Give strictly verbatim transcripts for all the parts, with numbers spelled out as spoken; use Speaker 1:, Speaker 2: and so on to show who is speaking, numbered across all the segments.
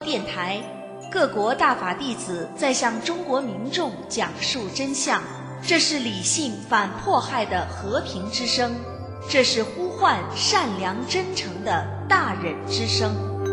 Speaker 1: 电台，各国大法弟子在向中国民众讲述真相。这是理性反迫害的和平之声，这是呼唤善良真诚的大忍之声。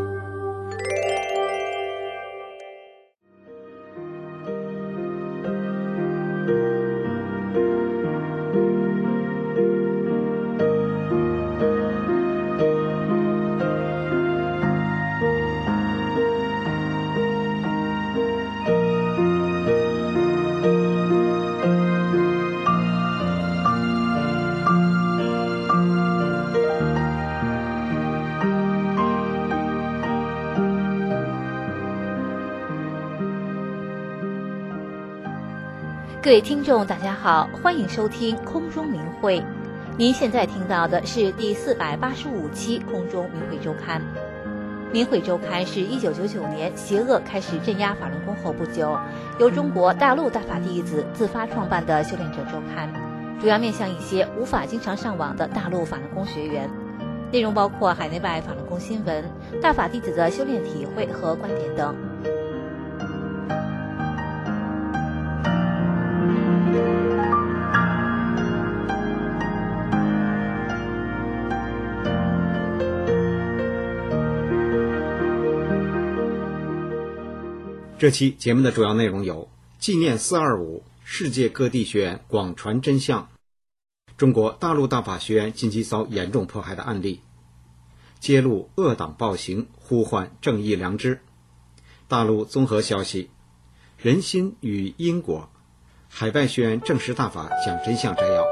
Speaker 2: 各位听众大家好，欢迎收听空中明慧。您现在听到的是第四百八十五期空中明慧周刊。明慧周刊是一九九九年邪恶开始镇压法轮功后不久，由中国大陆大法弟子自发创办的修炼者周刊，主要面向一些无法经常上网的大陆法轮功学员，内容包括海内外法轮功新闻、大法弟子的修炼体会和观点等。
Speaker 3: 这期节目的主要内容有：纪念四二五，世界各地学员广传真相；中国大陆大法学员近期遭严重迫害的案例；揭露恶党暴行，呼唤正义良知；大陆综合消息；人心与因果；海外学员证实大法讲真相摘要。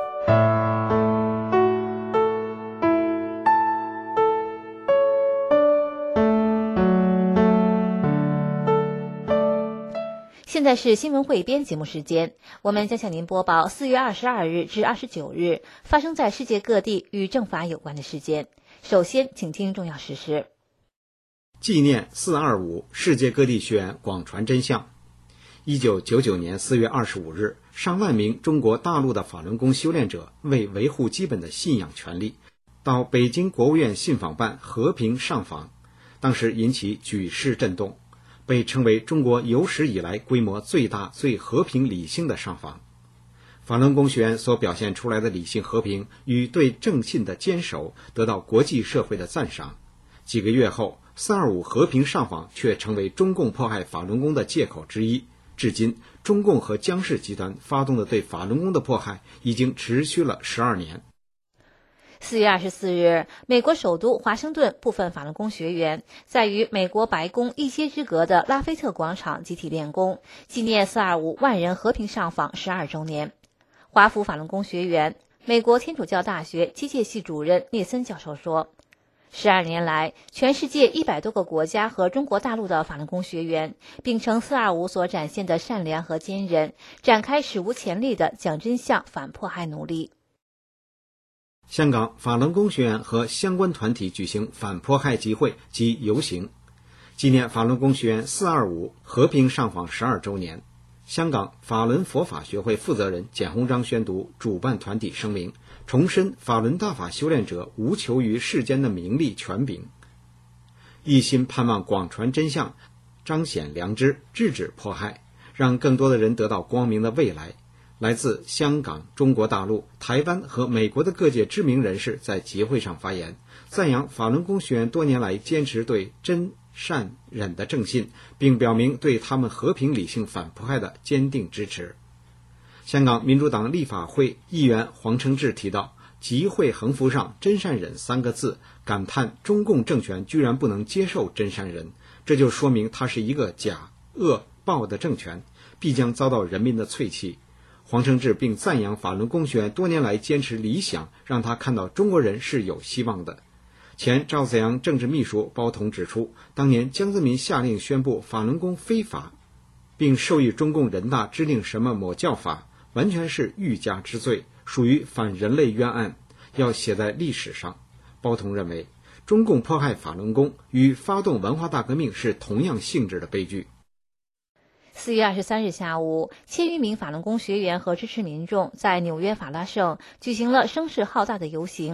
Speaker 2: 现在是新闻汇编节目时间，我们将向您播报四月二十二日至二十九日发生在世界各地与正法有关的事件。首先，请听重要事实。
Speaker 3: 纪念四二五，世界各地学员广传真相。一九九九年四月二十五日，上万名中国大陆的法轮功修炼者为维护基本的信仰权利，到北京国务院信访办和平上访，当时引起举世震动，被称为中国有史以来规模最大、最和平理性的上访。法轮功学员所表现出来的理性和平与对正信的坚守得到国际社会的赞赏。几个月后，四二五和平上访却成为中共迫害法轮功的借口之一。至今，中共和江氏集团发动的对法轮功的迫害已经持续了十二年。
Speaker 2: 四月二十四日，美国首都华盛顿部分法轮功学员在与美国白宫一街之隔的拉菲特广场集体练功，纪念四二五万人和平上访十二周年。华府法轮功学员、美国天主教大学机械系主任聂森教授说，十二年来，全世界一百多个国家和中国大陆的法轮功学员秉承四二五所展现的善良和坚韧，展开史无前例的讲真相反迫害努力。
Speaker 3: 香港法轮功学员和相关团体举行反迫害集会及游行，纪念法轮功学员四二五和平上访十二周年。香港法轮佛法学会负责人简鸿章宣读主办团体声明，重申法轮大法修炼者无求于世间的名利权柄，一心盼望广传真相，彰显良知，制止迫害，让更多的人得到光明的未来。来自香港、中国大陆、台湾和美国的各界知名人士在集会上发言，赞扬法轮功学员多年来坚持对真善忍的正信，并表明对他们和平理性反迫害的坚定支持。香港民主党立法会议员黄承志提到，集会横幅上真善忍三个字，感叹中共政权居然不能接受真善忍，这就说明它是一个假恶暴的政权，必将遭到人民的淬弃。黄承志并赞扬法轮功学员多年来坚持理想，让他看到中国人是有希望的。前赵紫阳政治秘书包同指出，当年江泽民下令宣布法轮功非法，并授予中共人大制定什么某教法，完全是欲加之罪，属于反人类冤案，要写在历史上。包同认为，中共迫害法轮功与发动文化大革命是同样性质的悲剧。
Speaker 2: 四月二十三日下午，千余名法轮功学员和支持民众在纽约法拉盛举行了声势浩大的游行。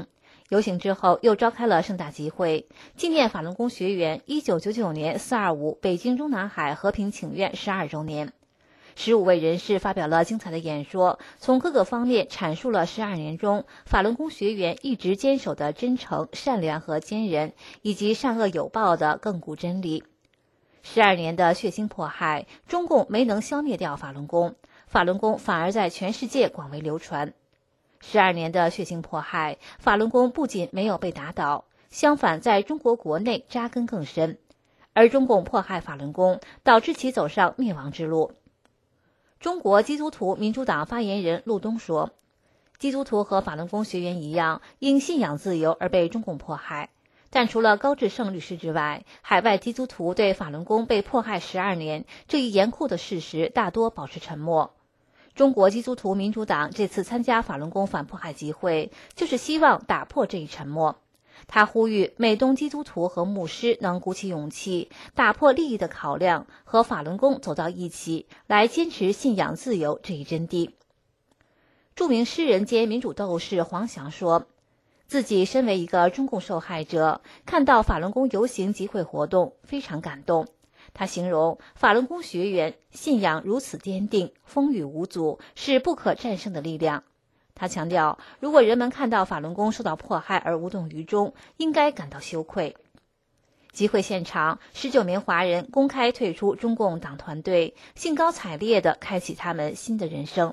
Speaker 2: 游行之后又召开了盛大集会，纪念法轮功学员一九九九年四二五北京中南海和平请愿十二周年。十五位人士发表了精彩的演说，从各个方面阐述了十二年中法轮功学员一直坚守的真诚、善良和坚韧，以及善恶有报的亘古真理。十二年的血腥迫害，中共没能消灭掉法轮功，法轮功反而在全世界广为流传。十二年的血腥迫害，法轮功不仅没有被打倒，相反在中国国内扎根更深，而中共迫害法轮功，导致其走上灭亡之路。中国基督徒民主党发言人陆东说，基督徒和法轮功学员一样，因信仰自由而被中共迫害，但除了高志胜律师之外，海外基督徒对法轮功被迫害十二年这一严酷的事实大多保持沉默。中国基督徒民主党这次参加法轮功反迫害集会，就是希望打破这一沉默。他呼吁美东基督徒和牧师能鼓起勇气，打破利益的考量，和法轮功走到一起，来坚持信仰自由这一真谛。著名诗人兼民主斗士黄翔说，自己身为一个中共受害者，看到法轮功游行集会活动非常感动。他形容法轮功学员信仰如此坚定，风雨无阻，是不可战胜的力量。他强调，如果人们看到法轮功受到迫害而无动于衷，应该感到羞愧。集会现场，十九名华人公开退出中共党团队，兴高采烈地开启他们新的人生。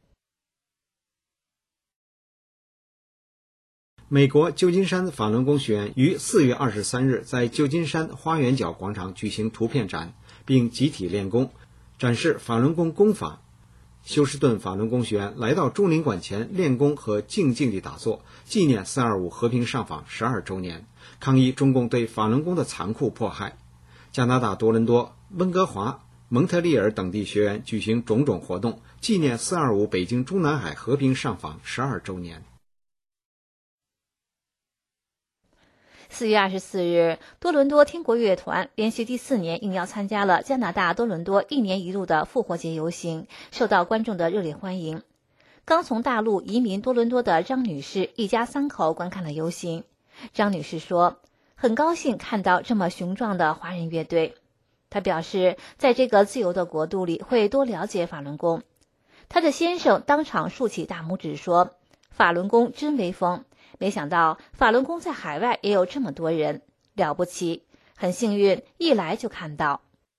Speaker 3: 美国旧金山法轮功学员于四月二十三日在旧金山花园角广场举行图片展，并集体练功，展示法轮功功法。休斯顿法轮功学员来到中领馆前练功和静静地打坐，纪念四二五和平上访十二周年，抗议中共对法轮功的残酷迫害。加拿大多伦多、温哥华、蒙特利尔等地学员举行种种活动，纪念四二五北京中南海和平上访十二周年。
Speaker 2: 四月二十四日，多伦多天国乐团连续第四年应邀参加了加拿大多伦多一年一度的复活节游行，受到观众的热烈欢迎。刚从大陆移民多伦多的张女士一家三口观看了游行。张女士说，很高兴看到这么雄壮的华人乐队。她表示，在这个自由的国度里会多了解法轮功。她的先生当场竖起大拇指说，法轮功真威风，没想到法轮功在海外也有这么多人，了不起，很幸运一来就看到。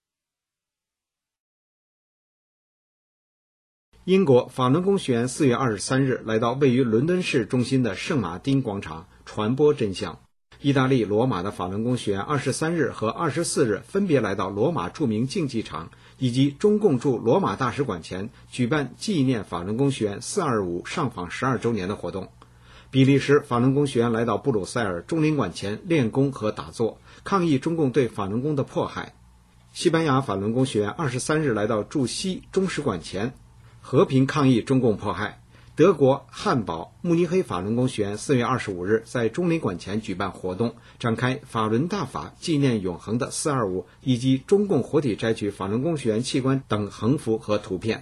Speaker 3: 英国法轮功学员四月二十三日来到位于伦敦市中心的圣马丁广场传播真相。意大利罗马的法轮功学员二十三日和二十四日分别来到罗马著名竞技场以及中共驻罗马大使馆前，举办纪念法轮功学员四二五上访十二周年的活动。比利时法轮功学员来到布鲁塞尔中领馆前练功和打坐，抗议中共对法轮功的迫害。西班牙法轮功学员二十三日来到驻西中使馆前，和平抗议中共迫害。德国汉堡慕尼黑法轮功学员四月二十五日在中领馆前举办活动，展开法轮大法纪念永恒的四二五以及中共活体摘取法轮功学员器官等横幅和图片。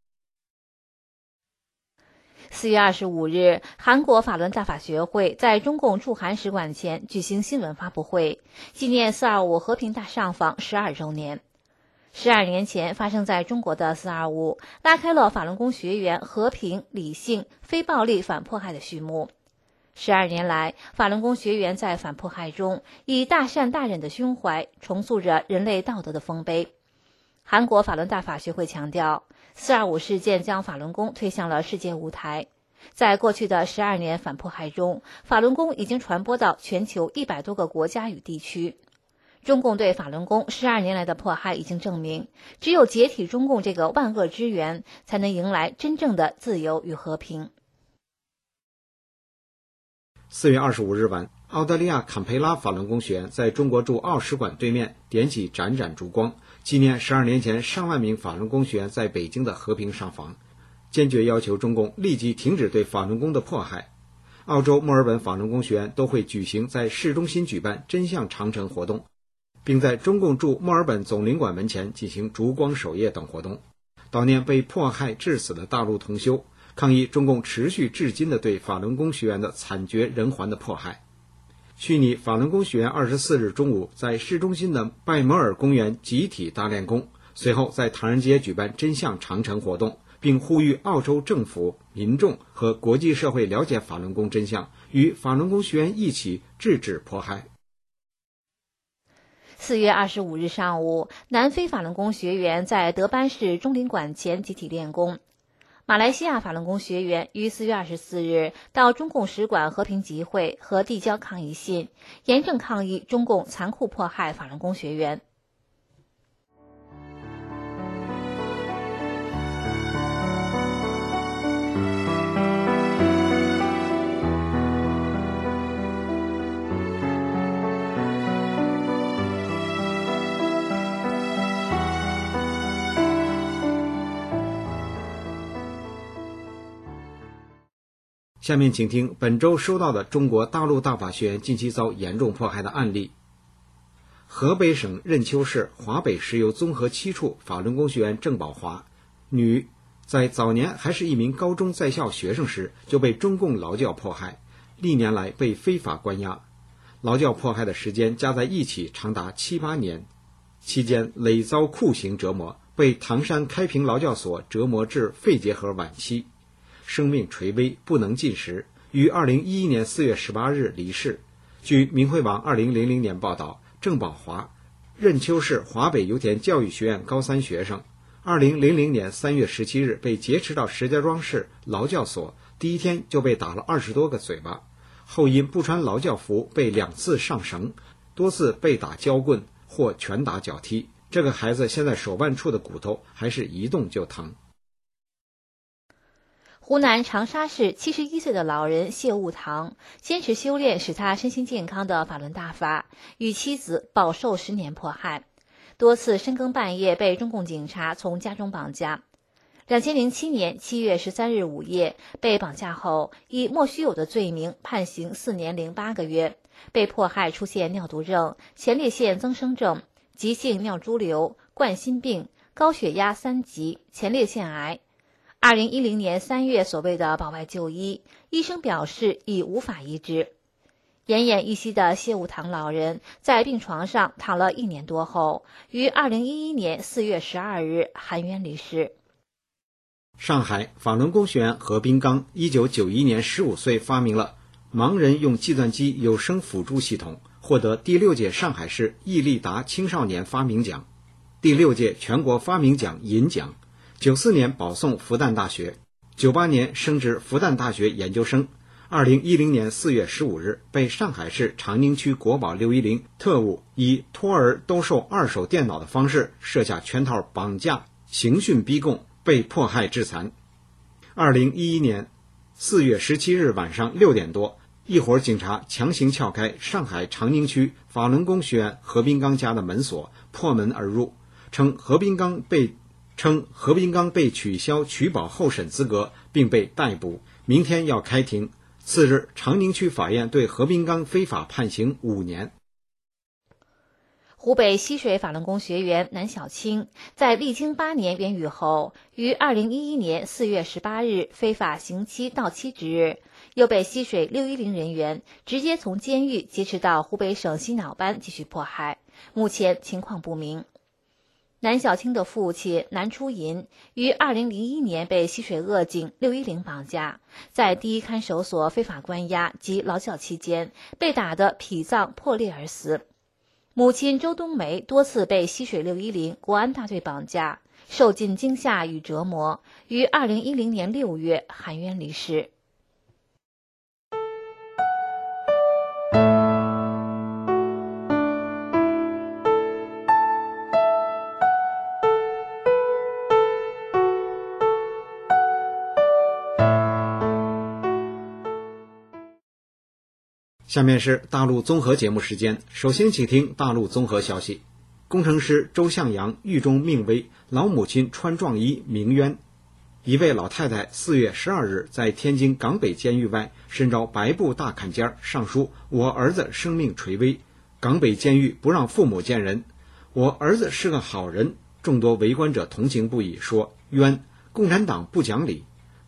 Speaker 2: 四月二十五日，韩国法轮大法学会在中共驻韩使馆前举行新闻发布会，纪念四二五和平大上访十二周年。十二年前发生在中国的四二五，拉开了法轮功学员和平、理性、非暴力反迫害的序幕。十二年来，法轮功学员在反迫害中，以大善大忍的胸怀，重塑着人类道德的丰碑。韩国法轮大法学会强调，四二五事件将法轮功推向了世界舞台。在过去的十二年反迫害中，法轮功已经传播到全球一百多个国家与地区。中共对法轮功十二年来的迫害已经证明，只有解体中共这个万恶之源，才能迎来真正的自由与和平。
Speaker 3: 四月二十五日晚，澳大利亚坎培拉法轮功学员在中国驻澳使馆对面点起盏盏烛光，纪念十二年前上万名法轮功学员在北京的和平上访，坚决要求中共立即停止对法轮功的迫害。澳洲墨尔本法轮功学员都会举行在市中心举办真相长城活动，并在中共驻墨尔本总领馆门前进行烛光守夜等活动，悼念被迫害致死的大陆同修， 抗议中共持续至今的对法轮功学员的惨绝人寰的迫害。虚拟法轮功学员二十四日中午在市中心的拜摩尔公园集体大练功，随后在唐人街举办真相长城活动，并呼吁澳洲政府、民众和国际社会了解法轮功真相，与法轮功学员一起制止迫害。
Speaker 2: 四月二十五日上午，南非法轮功学员在德班市中领馆前集体练功。马来西亚法轮功学员于四月二十四日到中共使馆和平集会和递交抗议信，严正抗议中共残酷迫害法轮功学员。
Speaker 3: 下面请听本周收到的中国大陆大法学院近期遭严重迫害的案例。河北省任丘市华北石油综合七处法轮功学员郑宝华，女，在早年还是一名高中在校学生时就被中共劳教迫害，历年来被非法关押，劳教迫害的时间加在一起长达七八年，期间累遭酷刑折磨，被唐山开平劳教所折磨至肺结核晚期，生命垂危，不能进食，于二零一一年四月十八日离世。据明慧网二零零零年报道，郑宝华，任丘市华北油田教育学院高三学生，二零零零年三月十七日被劫持到石家庄市劳教所，第一天就被打了二十多个嘴巴，后因不穿劳教服被两次上绳，多次被打胶棍或拳打脚踢。这个孩子现在手腕处的骨头还是一动就疼。
Speaker 2: 湖南长沙市七十一岁的老人谢悟堂坚持修炼使他身心健康的法轮大法，与妻子饱受十年迫害，多次深更半夜被中共警察从家中绑架。两千零七年七月十三日午夜被绑架后，以莫须有的罪名判刑四年零八个月，被迫害出现尿毒症、前列腺增生症、急性尿潴留、冠心病、高血压三级、前列腺癌。二零一零年三月所谓的保外就医，医生表示已无法医治。奄奄一息的谢悟堂老人在病床上躺了一年多后，于二零一一年四月十二日含冤离世。
Speaker 3: 上海法轮功学员何斌刚一九九一年十五岁发明了盲人用计算机有声辅助系统，获得第六届上海市易立达青少年发明奖、第六届全国发明奖银奖，九四年保送复旦大学，九八年升职复旦大学研究生，二零一零年四月十五日被上海市长宁区国保六一零特务以托儿兜售二手电脑的方式设下圈套绑架、刑讯逼供，被迫害致残。二零一一年四月十七日晚上六点多，一伙警察强行撬开上海长宁区法轮功学员何斌刚家的门锁，破门而入，称何斌刚被称何斌刚被取消取保候审资格，并被逮捕，明天要开庭。次日，长宁区法院对何斌刚非法判刑五年。
Speaker 2: 湖北溪水法轮功学员南小青在历经八年冤狱后，于二零一一年四月十八日非法刑期到期之日，又被溪水六一零人员直接从监狱劫持到湖北省洗脑班继续迫害，目前情况不明。南小青的父亲南初银于二零零一年被溪水恶警六一零绑架，在第一看守所非法关押及劳教期间，被打得脾脏破裂而死。母亲周冬梅多次被溪水六一零国安大队绑架，受尽惊吓与折磨，于二零一零年六月含冤离世。
Speaker 3: 下面是大陆综合节目时间，首先请听大陆综合消息。工程师周向阳狱中命危，老母亲穿壮衣鸣冤。一位老太太四月十二日在天津港北监狱外身着白布大坎肩，上书我儿子生命垂危，港北监狱不让父母见人，我儿子是个好人。众多围观者同情不已，说冤，共产党不讲理。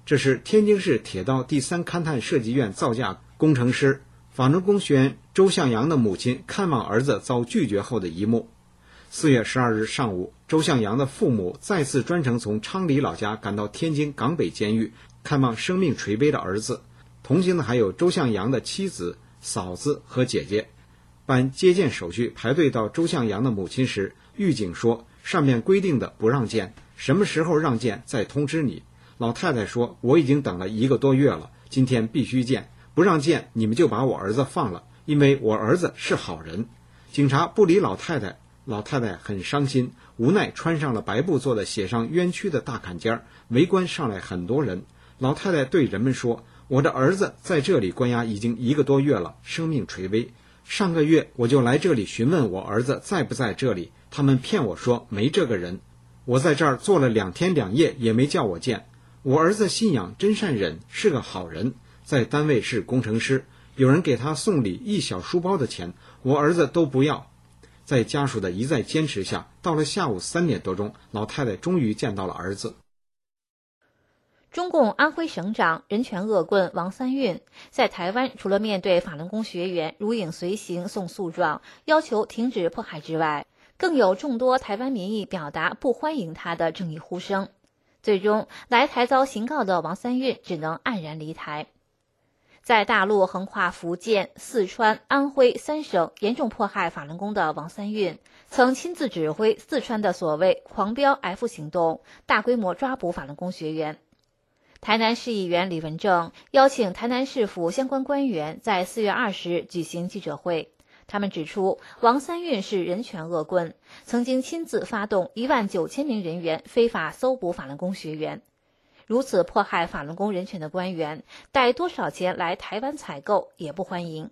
Speaker 3: 这是天津市铁道第三勘探设计院造价工程师法轮功学员周向阳的母亲看望儿子遭拒绝后的一幕。四月十二日上午，周向阳的父母再次专程从昌黎老家赶到天津港北监狱，看望生命垂危的儿子。同行的还有周向阳的妻子、嫂子和姐姐。办接见手续排队到周向阳的母亲时，狱警说上面规定的不让见，什么时候让见再通知你。老太太说我已经等了一个多月了，今天必须见，不让见你们就把我儿子放了，因为我儿子是好人。警察不理老太太，老太太很伤心，无奈穿上了白布做的写上冤屈的大坎肩，围观上来很多人。老太太对人们说，我的儿子在这里关押已经一个多月了，生命垂危。上个月我就来这里询问我儿子在不在这里，他们骗我说没这个人。我在这儿坐了两天两夜也没叫我见。我儿子信仰真善忍，是个好人，在单位是工程师，有人给他送礼一小书包的钱，我儿子都不要。在家属的一再坚持下，到了下午三点多钟，老太太终于见到了儿子。
Speaker 2: 中共安徽省长、人权恶棍王三运在台湾除了面对法轮功学员如影随形送诉状，要求停止迫害之外，更有众多台湾民意表达不欢迎他的正义呼声。最终，来台遭刑告的王三运只能黯然离台。在大陆横跨福建、四川、安徽三省严重迫害法轮功的王三运，曾亲自指挥四川的所谓狂飙 F 行动，大规模抓捕法轮功学员。台南市议员李文正邀请台南市府相关官员在四月二十日举行记者会，他们指出，王三运是人权恶棍，曾经亲自发动一万九千名人员非法搜捕法轮功学员。如此迫害法轮功人权的官员，带多少钱来台湾采购也不欢迎。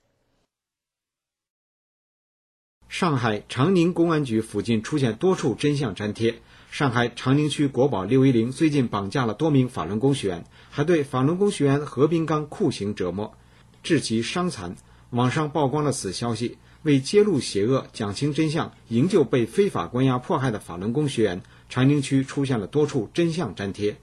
Speaker 3: 上海长宁公安局附近出现多处真相粘贴。上海长宁区国保六一零最近绑架了多名法轮功学员，还对法轮功学员何斌刚酷刑折磨，致其伤残。网上曝光了此消息，为揭露邪恶、讲清真相、营救被非法关押迫害的法轮功学员，长宁区出现了多处真相粘贴。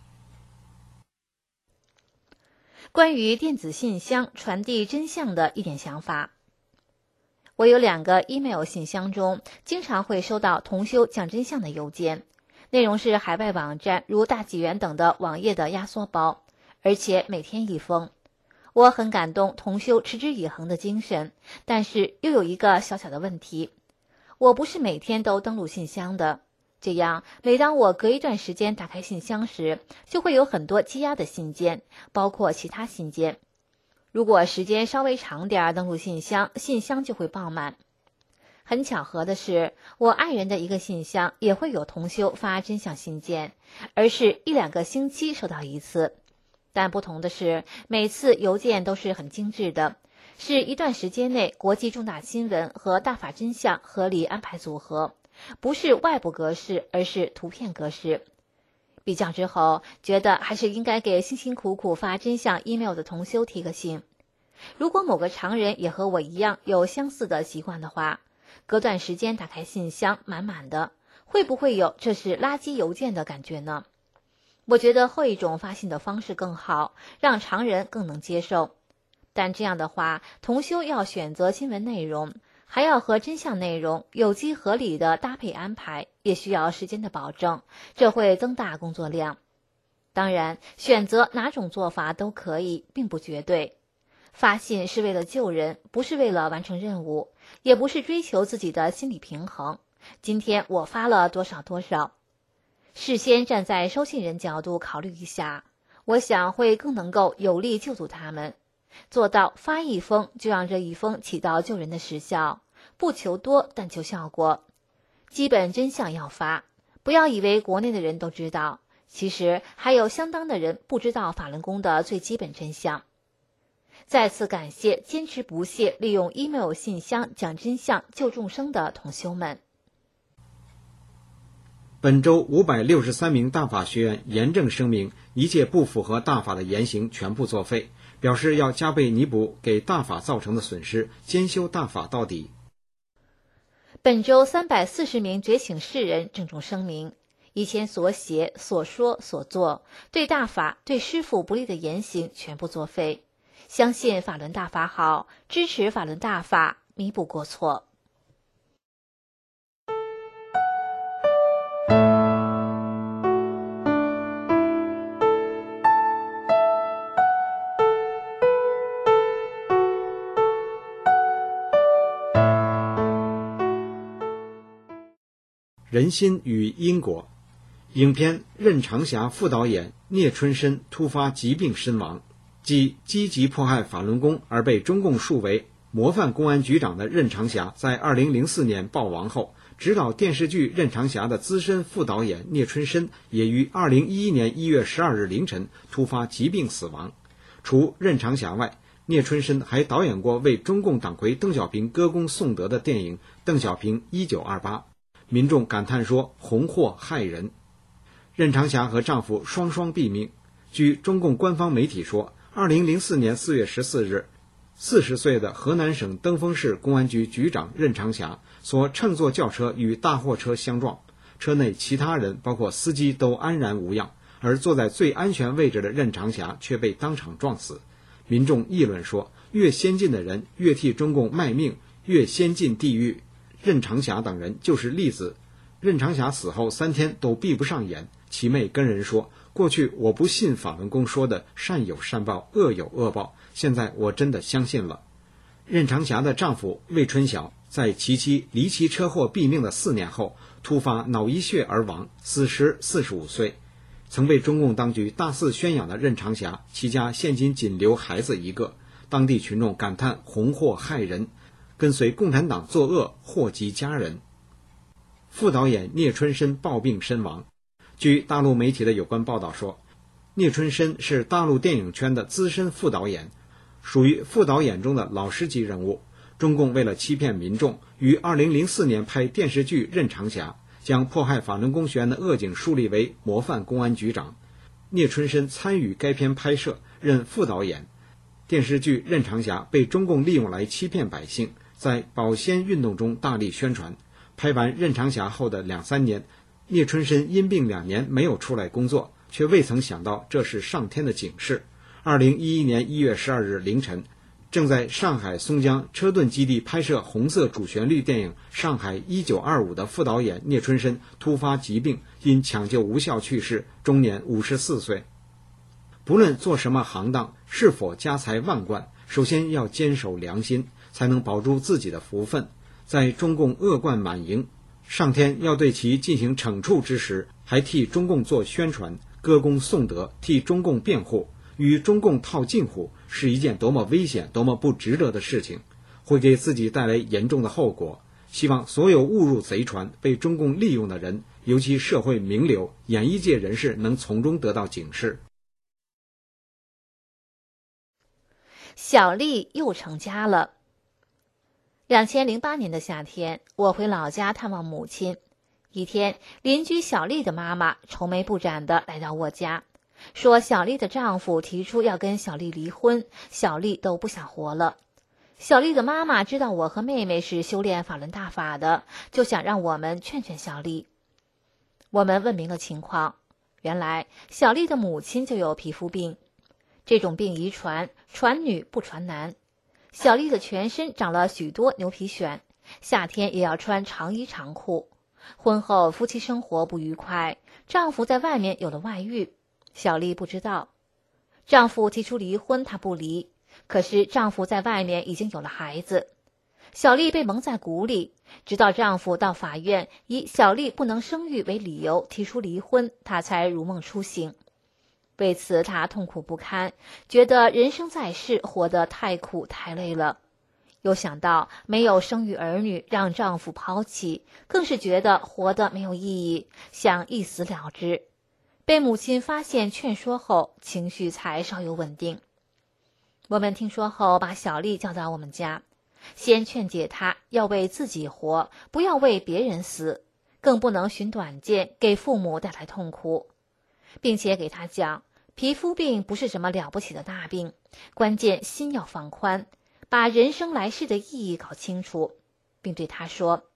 Speaker 2: 关于电子信箱传递真相的一点想法。我有两个 email 信箱中经常会收到同修讲真相的邮件，内容是海外网站如大纪元等的网页的压缩包，而且每天一封。我很感动同修持之以恒的精神，但是又有一个小小的问题，我不是每天都登录信箱的，这样每当我隔一段时间打开信箱时，就会有很多积压的信件，包括其他信件。如果时间稍微长点登录信箱，信箱就会爆满。很巧合的是，我爱人的一个信箱也会有同修发真相信件，而是一两个星期收到一次。但不同的是，每次邮件都是很精致的，是一段时间内国际重大新闻和大法真相合理安排组合，不是外部格式，而是图片格式。比较之后，觉得还是应该给辛辛苦苦发真相 email 的同修提个醒。如果某个常人也和我一样有相似的习惯的话，隔段时间打开信箱满满的，会不会有这是垃圾邮件的感觉呢？我觉得后一种发信的方式更好，让常人更能接受。但这样的话，同修要选择新闻内容，还要和真相内容有机合理的搭配安排，也需要时间的保证，这会增大工作量。当然，选择哪种做法都可以，并不绝对。发信是为了救人，不是为了完成任务，也不是追求自己的心理平衡。今天我发了多少多少，事先站在收信人角度考虑一下，我想会更能够有力救助他们，做到发一封就让这一封起到救人的实效，不求多，但求效果。基本真相要发，不要以为国内的人都知道，其实还有相当的人不知道法轮功的最基本真相。再次感谢坚持不懈利用 email 信箱讲真相救众生的同修们。
Speaker 3: 本周五百六十三名大法学员严正声明，一切不符合大法的言行全部作废，表示要加倍弥补给大法造成的损失，兼修大法到底。
Speaker 2: 本周三百四十名觉醒世人郑重声明， 以前所写、所说、所做，对大法、对师父不利的言行全部作废。相信法轮大法好，支持法轮大法，弥补过错。
Speaker 3: 人心与因果。影片任长霞副导演聂春深突发疾病身亡，即积极迫害法轮功而被中共树为模范公安局长的任长霞，在二零零四年暴亡后，执导电视剧《任长霞》的资深副导演聂春深也于二零一一年一月十二日凌晨突发疾病死亡。除任长霞外，聂春深还导演过为中共党魁邓小平歌功颂德的电影《邓小平一九二八》。民众感叹说：“红祸害人。”任长霞和丈夫双双毙命。据中共官方媒体说，二零零四年四月十四日，四十岁的河南省登封市公安局局长任长霞所乘坐轿车与大货车相撞，车内其他人包括司机都安然无恙，而坐在最安全位置的任长霞却被当场撞死。民众议论说，越先进的人越替中共卖命，越先进地狱。任长霞等人就是例子。任长霞死后三天都闭不上眼，其妹跟人说，过去我不信法轮功说的善有善报，恶有恶报，现在我真的相信了。任长霞的丈夫魏春晓在其妻离奇车祸毙命的四年后突发脑溢血而亡，死时四十五岁。曾被中共当局大肆宣扬的任长霞，其家现今仅留孩子一个，当地群众感叹红祸害人，跟随共产党作恶，祸及家人。副导演聂春深暴病身亡。据大陆媒体的有关报道说，聂春深是大陆电影圈的资深副导演，属于副导演中的老师级人物。中共为了欺骗民众，于二零零四年拍电视剧《任长霞》，将迫害法轮功学员的恶警树立为模范公安局长。聂春深参与该片拍摄，任副导演。电视剧《任长霞》被中共利用来欺骗百姓，在保鲜运动中大力宣传。拍完《任长霞》后的两三年，聂春深因病两年没有出来工作，却未曾想到这是上天的警示。二零一一年一月十二日凌晨，正在上海松江车盾基地拍摄红色主旋律电影《上海一九二五》的副导演聂春深突发疾病，因抢救无效去世，终年五十四岁。不论做什么行当，是否家财万贯，首先要坚守良心，才能保住自己的福分。在中共恶贯满盈，上天要对其进行惩处之时，还替中共做宣传，歌功颂德，替中共辩护，与中共套近乎，是一件多么危险、多么不值得的事情，会给自己带来严重的后果。希望所有误入贼船、被中共利用的人，尤其社会名流、演艺界人士，能从中得到警示。
Speaker 2: 小丽又成家了。两千零八年的夏天，我回老家探望母亲。一天，邻居小丽的妈妈愁眉不展地来到我家，说小丽的丈夫提出要跟小丽离婚，小丽都不想活了。小丽的妈妈知道我和妹妹是修炼法轮大法的，就想让我们劝劝小丽。我们问明了情况，原来小丽的母亲就有皮肤病，这种病遗传，传女不传男。小丽的全身长了许多牛皮癣，夏天也要穿长衣长裤。婚后夫妻生活不愉快，丈夫在外面有了外遇，小丽不知道。丈夫提出离婚，她不离，可是丈夫在外面已经有了孩子。小丽被蒙在鼓里，直到丈夫到法院以小丽不能生育为理由提出离婚，她才如梦初醒。为此她痛苦不堪，觉得人生在世活得太苦太累了，又想到没有生育儿女，让丈夫抛弃，更是觉得活得没有意义，想一死了之。被母亲发现劝说后，情绪才稍有稳定。我们听说后，把小丽叫到我们家，先劝解她要为自己活，不要为别人死，更不能寻短见，给父母带来痛苦，并且给她讲，皮肤病不是什么了不起的大病，关键心要放宽，把人生来世的意义搞清楚，并对她说，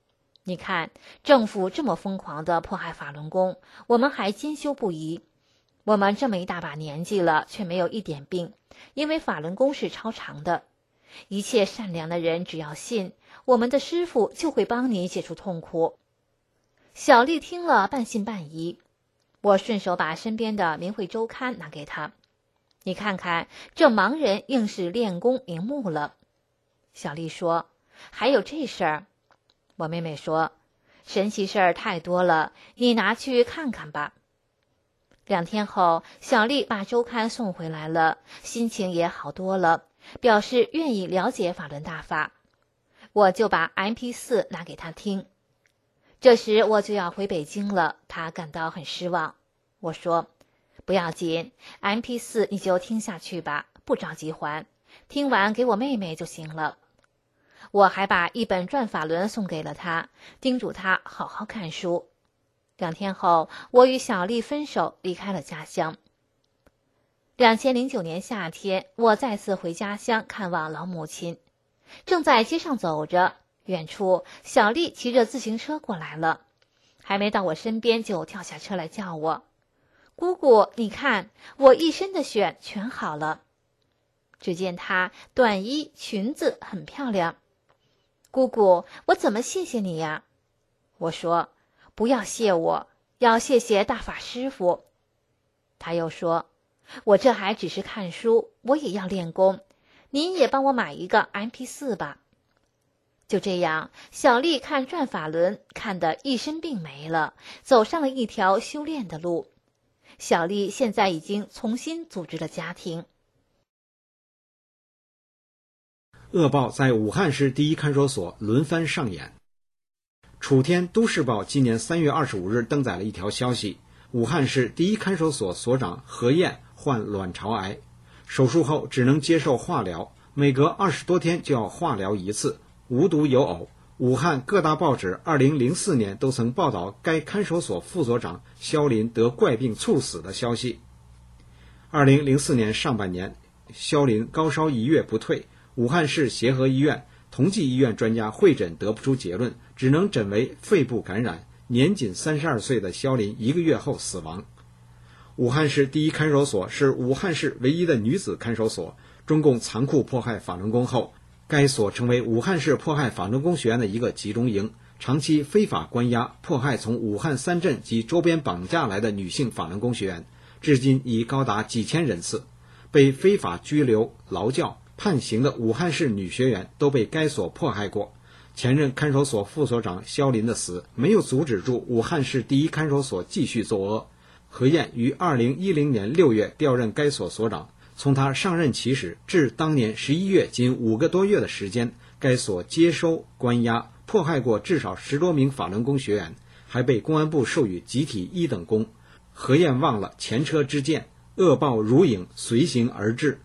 Speaker 2: 你看，政府这么疯狂地迫害法轮功，我们还兼修不疑。我们这么一大把年纪了，却没有一点病，因为法轮功是超常的。一切善良的人只要信，我们的师父就会帮你解除痛苦。小丽听了半信半疑，我顺手把身边的《明慧周刊》拿给她，你看看，这盲人硬是练功瞑目了。小丽说，还有这事儿？我妹妹说，神奇事儿太多了，你拿去看看吧。两天后，小丽把周刊送回来了，心情也好多了，表示愿意了解法轮大法。我就把 M P 四 拿给她听。这时我就要回北京了，她感到很失望。我说，不要紧 ，M P 四 你就听下去吧，不着急还，听完给我妹妹就行了。我还把一本转法轮送给了她，叮嘱她好好看书。两天后，我与小丽分手，离开了家乡。两千零九年夏天，我再次回家乡看望老母亲，正在街上走着，远处小丽骑着自行车过来了，还没到我身边就跳下车来叫我，姑姑，你看，我一身的癣全好了。只见她短衣裙子很漂亮。姑姑，我怎么谢谢你呀？我说，不要谢我，要谢谢大法师父。他又说，我这还只是看书，我也要练功，您也帮我买一个 M P 四 吧。就这样，小丽看转法轮看得一身病没了，走上了一条修炼的路。小丽现在已经重新组织了家庭。
Speaker 3: 恶报在武汉市第一看守所轮番上演。楚天都市报今年三月二十五日登载了一条消息，武汉市第一看守所所长何燕患卵巢癌，手术后只能接受化疗，每隔二十多天就要化疗一次，无独有偶，武汉各大报纸二零零四年都曾报道该看守所副所长肖林得怪病猝死的消息。二零零四年上半年，肖林高烧一月不退，武汉市协和医院、同济医院专家会诊得不出结论，只能诊为肺部感染，年仅三十二岁的肖林一个月后死亡。武汉市第一看守所是武汉市唯一的女子看守所，中共残酷迫害法轮功后，该所成为武汉市迫害法轮功学员的一个集中营，长期非法关押迫害从武汉三镇及周边绑架来的女性法轮功学员，至今已高达几千人次。被非法拘留、劳教、判刑的武汉市女学员都被该所迫害过。前任看守所副所长肖林的死没有阻止住武汉市第一看守所继续作恶。何燕于二零一零年六月调任该所所长，从他上任起始至当年十一月，仅五个多月的时间，该所接收、关押、迫害过至少十多名法轮功学员，还被公安部授予集体一等功。何燕忘了前车之鉴，恶报如影随形而至。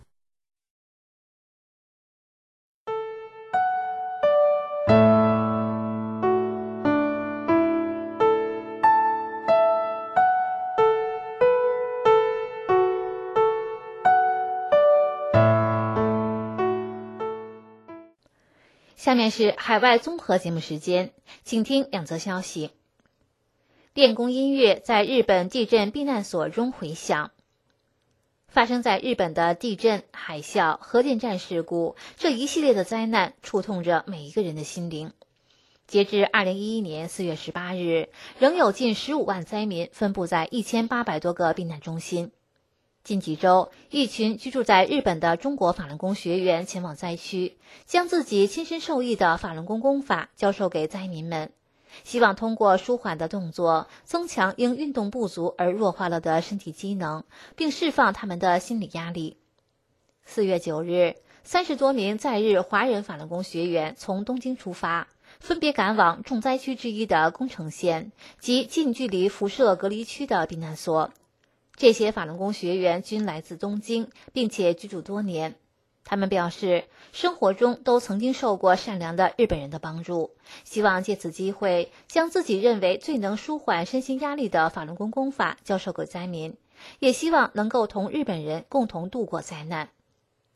Speaker 2: 下面是海外综合节目时间，请听两则消息。练功音乐在日本地震避难所中回响。发生在日本的地震、海啸、核电站事故这一系列的灾难触痛着每一个人的心灵。截至二零一一年四月十八日，仍有近十五万灾民分布在一千八百多个避难中心。近几周，一群居住在日本的中国法轮功学员前往灾区，将自己亲身受益的法轮功功法教授给灾民们，希望通过舒缓的动作，增强因运动不足而弱化了的身体机能，并释放他们的心理压力。四月九日，三十多名在日华人法轮功学员从东京出发，分别赶往重灾区之一的宫城县及近距离辐射隔离区的避难所。这些法轮功学员均来自东京，并且居住多年。他们表示，生活中都曾经受过善良的日本人的帮助，希望借此机会将自己认为最能舒缓身心压力的法轮功功法教授给灾民，也希望能够同日本人共同度过灾难。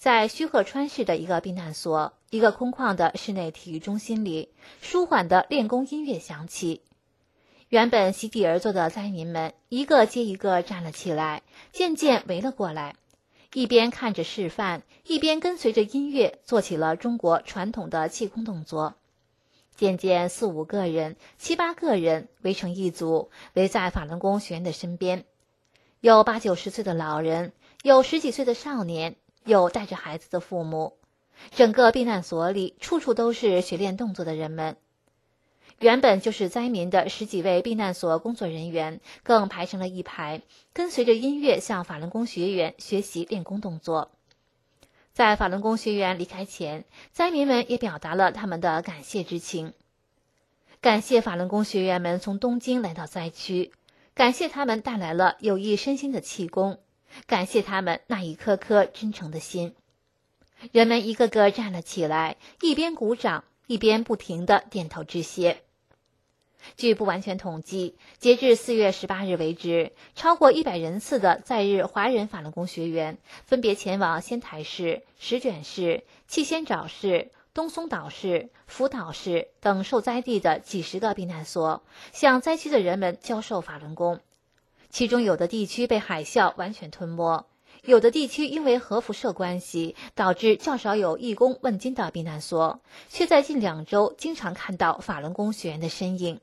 Speaker 2: 在须贺川市的一个避难所，一个空旷的室内体育中心里，舒缓的练功音乐响起。原本席地而坐的灾民们一个接一个站了起来，渐渐围了过来，一边看着示范，一边跟随着音乐做起了中国传统的气功动作。渐渐四五个人、七八个人围成一组，围在法轮功学员的身边，有八九十岁的老人，有十几岁的少年，有带着孩子的父母。整个避难所里处处都是学练动作的人们。原本就是灾民的十几位避难所工作人员更排成了一排，跟随着音乐向法轮功学员学习练功动作。在法轮功学员离开前，灾民们也表达了他们的感谢之情。感谢法轮功学员们从东京来到灾区，感谢他们带来了有益身心的气功，感谢他们那一颗颗真诚的心。人们一个个站了起来，一边鼓掌，一边不停地点头致谢。据不完全统计，截至四月十八日为止，超过一百人次的在日华人法轮功学员分别前往仙台市、石卷市、气仙沼市、东松岛市、福岛市等受灾地的几十个避难所，向灾区的人们教授法轮功。其中有的地区被海啸完全吞没，有的地区因为核辐射关系，导致较少有义工问津的避难所，却在近两周经常看到法轮功学员的身影。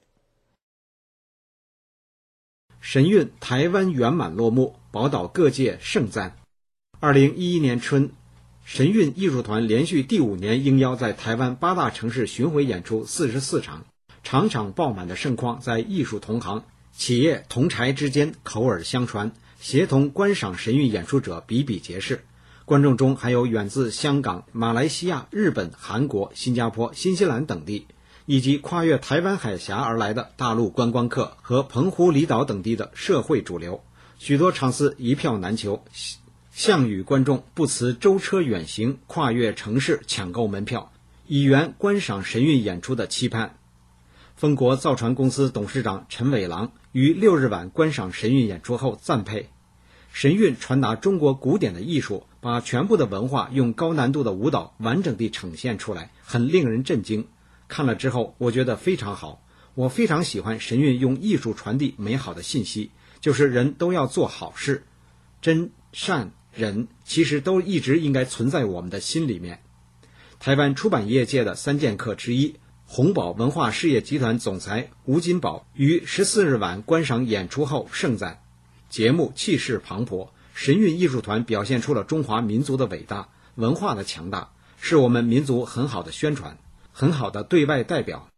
Speaker 3: 神韵台湾圆满落幕，宝岛各界盛赞。二零一一年春，神韵艺术团连续第五年应邀在台湾八大城市巡回演出四十四场，场场爆满的盛况在艺术同行、企业同柴之间口耳相传，协同观赏神韵演出者比比皆是。观众中还有远自香港、马来西亚、日本、韩国、新加坡、新西兰等地，以及跨越台湾海峡而来的大陆观光客和澎湖离岛等地的社会主流。许多场次一票难求，项羽观众不辞舟车远行，跨越城市抢购门票，以圆观赏神韵演出的期盼。丰国造船公司董事长陈伟郎于六日晚观赏神韵演出后赞佩，神韵传达中国古典的艺术，把全部的文化用高难度的舞蹈完整地呈现出来，很令人震惊。看了之后我觉得非常好，我非常喜欢神韵用艺术传递美好的信息，就是人都要做好事，真善忍其实都一直应该存在我们的心里面。台湾出版业界的三剑客之一，鸿宝文化事业集团总裁吴金宝于十四日晚观赏演出后盛赞，节目气势磅礴，神韵艺术团表现出了中华民族的伟大，文化的强大，是我们民族很好的宣传，很好的对外代表。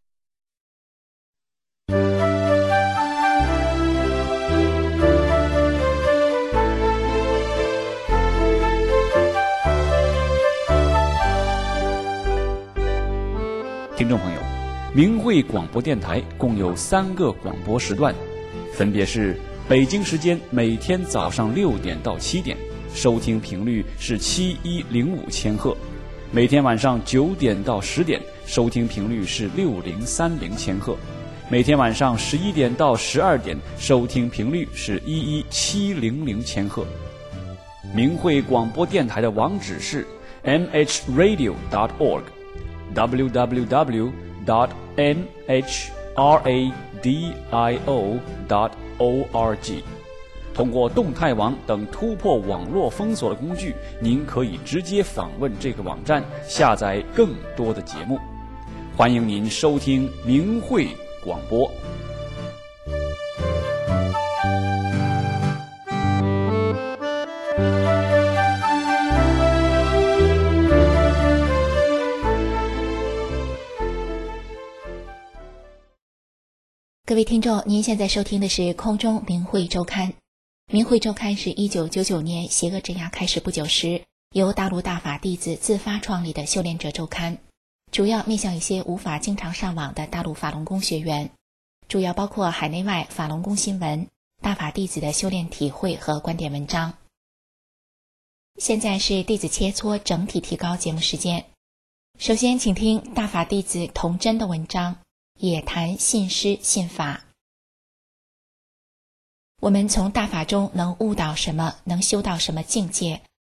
Speaker 4: 听众朋友，明慧广播电台共有三个广播时段，分别是北京时间每天早上六点到七点，收听频率是七一零五千赫；每天晚上九点到十点，收听频率是六零三零千赫；每天晚上十一点到十二点，收听频率是一一七零零千赫。明慧广播电台的网址是 m h radio dot org。w w w dot m h radio dot org。 通过动态网等突破网络封锁的工具，您可以直接访问这个网站，下载更多的节目。欢迎您收听明慧广播。
Speaker 5: 各位听众，您现在收听的是空中明慧周刊。明慧周刊是一九九九年邪恶镇压开始不久时，由大陆大法弟子自发创立的修炼者周刊，主要面向一些无法经常上网的大陆法轮功学员，主要包括海内外法轮功新闻、大法弟子的修炼体会和观点文章。现在是弟子切磋整体提高节目时间，首先请听大法弟子童真的文章，也谈信师信法。我们从大法中能悟到什么，能修到什么境界，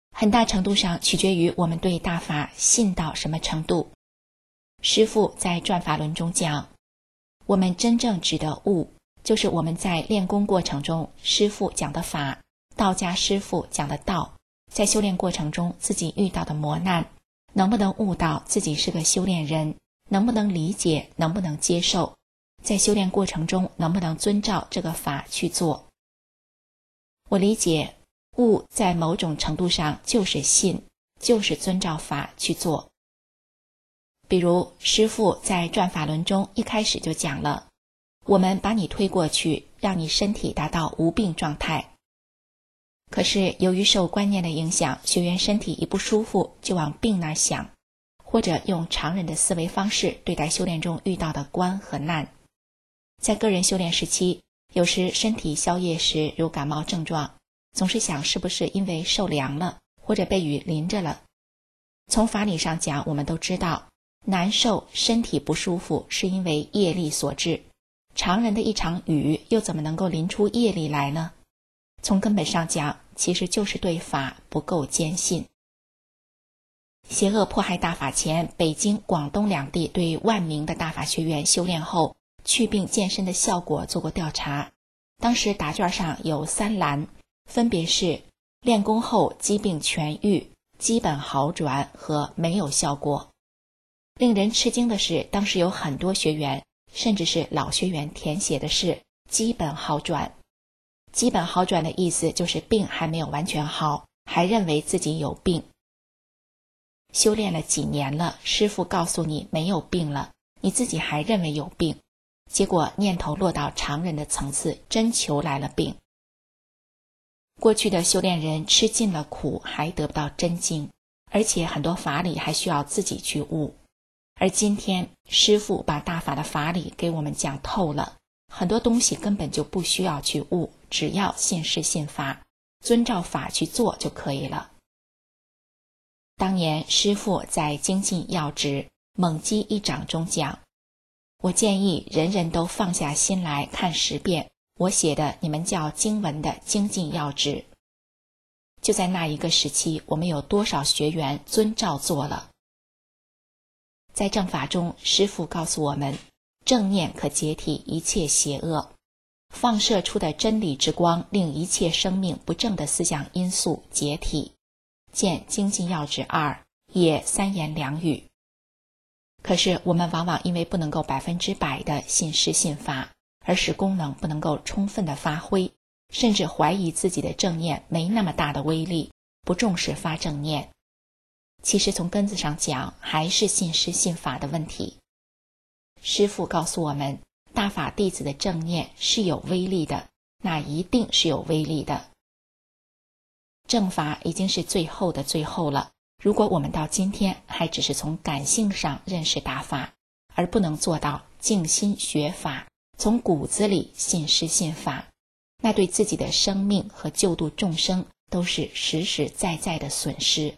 Speaker 5: 很大程度上取决于我们对大法信到什么程度。师父在转法轮中讲，我们真正指的悟，就是我们在练功过程中师父讲的法，道家师父讲的道，在修炼过程中自己遇到的磨难，能不能悟到自己是个修炼人，能不能理解，能不能接受，在修炼过程中能不能遵照这个法去做。我理解悟在某种程度上就是信，就是遵照法去做。比如师父在转法轮中一开始就讲了，我们把你推过去，让你身体达到无病状态。可是由于受观念的影响，学员身体一不舒服就往病那儿想，或者用常人的思维方式对待修炼中遇到的关和难。在个人修炼时期，有时身体消业时如感冒症状，总是想是不是因为受凉了，或者被雨淋着了。从法理上讲，我们都知道难受身体不舒服是因为业力所致，常人的一场雨又怎么能够淋出业力来呢？从根本上讲，其实就是对法不够坚信。邪恶迫害大法前，北京、广东两地对万名的大法学员修炼后祛病健身的效果做过调查。当时答卷上有三栏，分别是练功后疾病痊愈、基本好转和没有效果。令人吃惊的是，当时有很多学员，甚至是老学员填写的是基本好转。基本好转的意思就是病还没有完全好，还认为自己有病。修炼了几年了，师父告诉你没有病了，你自己还认为有病，结果念头落到常人的层次，真求来了病。过去的修炼人吃尽了苦，还得不到真经，而且很多法理还需要自己去悟。而今天师父把大法的法理给我们讲透了，很多东西根本就不需要去悟，只要信师信法，遵照法去做就可以了。当年师父在精进要旨猛击一掌中讲，我建议人人都放下心来看十遍我写的你们叫经文的精进要旨。就在那一个时期，我们有多少学员遵照做了？在正法中，师父告诉我们，正念可解体一切邪恶，放射出的真理之光令一切生命不正的思想因素解体。见精进要旨二，也三言两语。可是我们往往因为不能够百分之百的信师信法，而使功能不能够充分的发挥，甚至怀疑自己的正念没那么大的威力，不重视发正念。其实从根子上讲，还是信师信法的问题。师父告诉我们，大法弟子的正念是有威力的，那一定是有威力的。正法已经是最后的最后了，如果我们到今天还只是从感性上认识大法，而不能做到静心学法，从骨子里信师信法，那对自己的生命和救度众生都是实实在在的损失。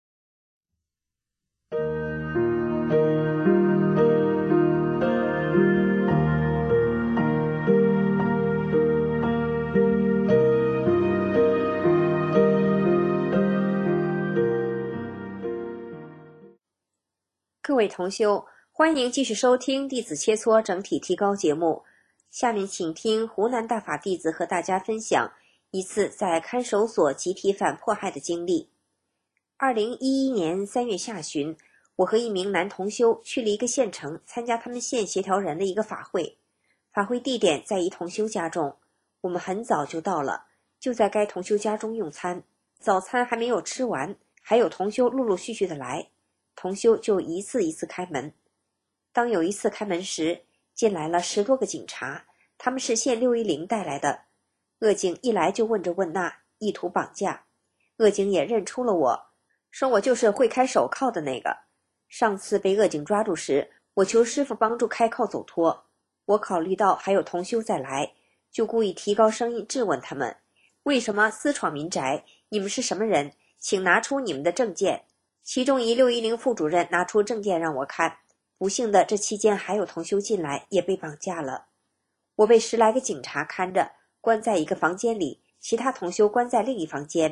Speaker 6: 各位同修，欢迎继续收听弟子切磋整体提高节目。下面请听湖南大法弟子和大家分享一次在看守所集体反迫害的经历。二零一一年三月下旬，我和一名男同修去了一个县城参加他们县协调人的一个法会。法会地点在一同修家中，我们很早就到了，就在该同修家中用餐。早餐还没有吃完，还有同修陆陆续续的来，同修就一次一次开门。当有一次开门时，进来了十多个警察，他们是县六一零带来的。恶警一来就问这问那，意图绑架。恶警也认出了我，说我就是会开手铐的那个。上次被恶警抓住时，我求师父帮助开铐走脱。我考虑到还有同修再来，就故意提高声音质问他们，为什么私闯民宅？你们是什么人？请拿出你们的证件。其中一六一零副主任拿出证件让我看，不幸的这期间还有同修进来也被绑架了。我被十来个警察看着，关在一个房间里，其他同修关在另一房间。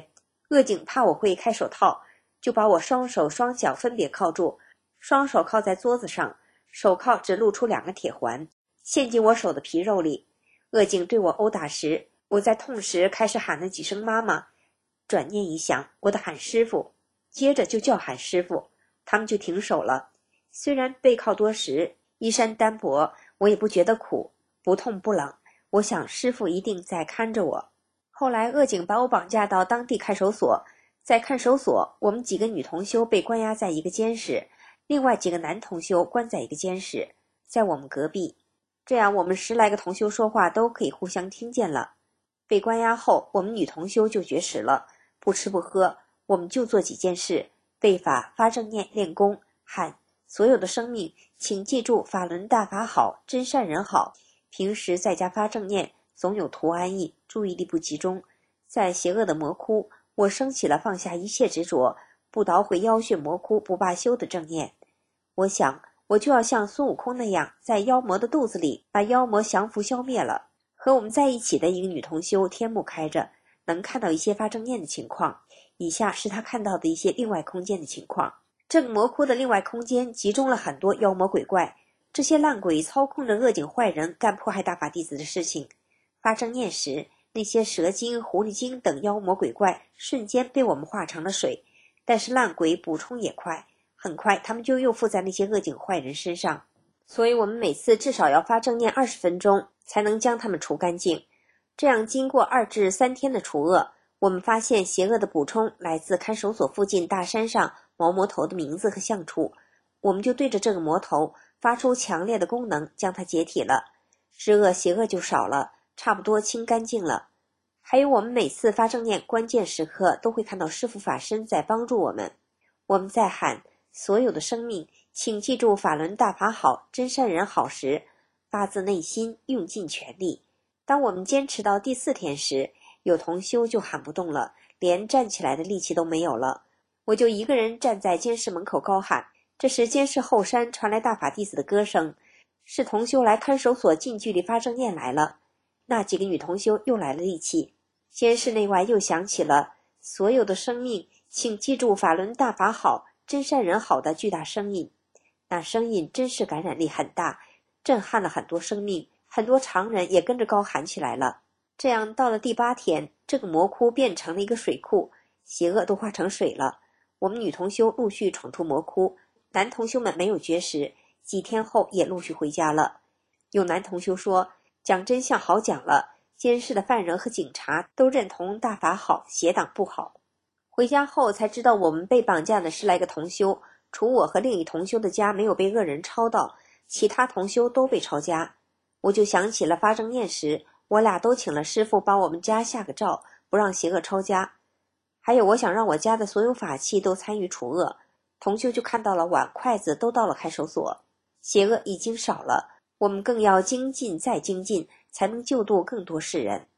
Speaker 6: 恶警怕我会开手套，就把我双手双脚分别铐住，双手铐在桌子上，手铐只露出两个铁环，陷进我手的皮肉里。恶警对我殴打时，我在痛时开始喊了几声妈妈，转念一想，我得喊师傅，接着就叫喊师傅，他们就停手了。虽然背靠多时，衣衫单薄，我也不觉得苦，不痛不冷，我想师傅一定在看着我。后来恶警把我绑架到当地看守所，在看守所，我们几个女同修被关押在一个监室，另外几个男同修关在一个监室，在我们隔壁，这样我们十来个同修说话都可以互相听见了。被关押后，我们女同修就绝食了，不吃不喝，我们就做几件事：背法、发正念、练功，喊所有的生命，请记住法轮大法好，真善人好。平时在家发正念，总有图安逸，注意力不集中，在邪恶的魔窟，我升起了放下一切执着，不捣毁妖血魔窟不罢休的正念。我想我就要像孙悟空那样，在妖魔的肚子里把妖魔降服消灭了。和我们在一起的一个女同修天目开着，能看到一些发正念的情况，以下是她看到的一些另外空间的情况。这个魔窟的另外空间集中了很多妖魔鬼怪，这些烂鬼操控着恶警坏人干迫害大法弟子的事情。发正念时，那些蛇精、狐狸精等妖魔鬼怪瞬间被我们化成了水，但是烂鬼补充也快，很快他们就又附在那些恶警坏人身上，所以我们每次至少要发正念二十分钟才能将他们除干净。这样经过二至三天的除恶，我们发现邪恶的补充来自看守所附近大山上毛魔头的名字和相处，我们就对着这个魔头发出强烈的功能，将它解体了，施恶邪恶就少了，差不多清干净了。还有我们每次发正念关键时刻都会看到师父法身在帮助我们，我们在喊所有的生命，请记住法轮大法好，真善人好时，发自内心用尽全力。当我们坚持到第四天时，有同修就喊不动了，连站起来的力气都没有了，我就一个人站在监室门口高喊。这时监室后山传来大法弟子的歌声，是同修来看守所近距离发正念来了。那几个女同修又来了力气，监室内外又响起了所有的生命，请记住法轮大法好，真善人好的巨大声音。那声音真是感染力很大，震撼了很多生命，很多常人也跟着高喊起来了。这样到了第八天，这个魔窟变成了一个水库，邪恶都化成水了。我们女同修陆续闯出魔窟，男同修们没有绝食，几天后也陆续回家了。有男同修说，讲真相好讲了，监视的犯人和警察都认同大法好，邪党不好。回家后才知道，我们被绑架的十来个同修，除我和另一同修的家没有被恶人抄到，其他同修都被抄家。我就想起了发正念时，我俩都请了师傅帮我们家下个诏，不让邪恶抄家。还有我想让我家的所有法器都参与除恶，同修就看到了碗筷子都到了看守所，邪恶已经少了，我们更要精进再精进，才能救度更多世人。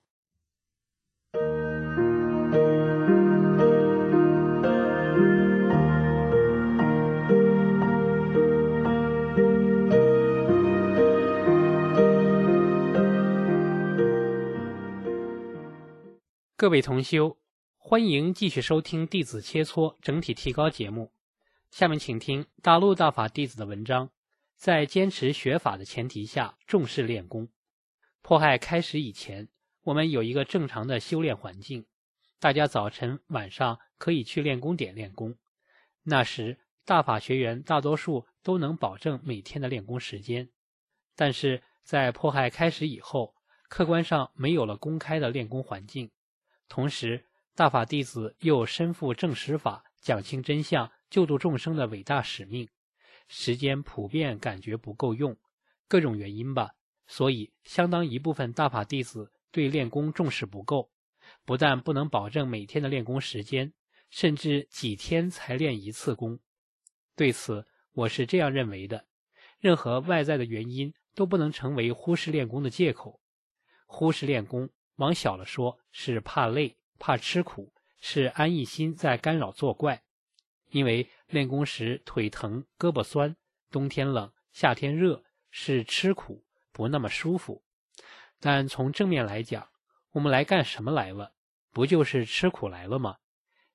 Speaker 7: 各位同修，欢迎继续收听弟子切磋整体提高节目。下面请听大陆大法弟子的文章，在坚持学法的前提下重视练功。迫害开始以前，我们有一个正常的修炼环境，大家早晨晚上可以去练功点练功。那时大法学员大多数都能保证每天的练功时间，但是在迫害开始以后，客观上没有了公开的练功环境，同时大法弟子又身负正实法、讲清真相、救度众生的伟大使命，时间普遍感觉不够用，各种原因吧，所以相当一部分大法弟子对练功重视不够，不但不能保证每天的练功时间，甚至几天才练一次功。对此我是这样认为的，任何外在的原因都不能成为忽视练功的借口。忽视练功往小了说是怕累、怕吃苦，是安逸心在干扰作怪。因为练功时腿疼、胳膊酸，冬天冷、夏天热，是吃苦，不那么舒服。但从正面来讲，我们来干什么来了？不就是吃苦来了吗？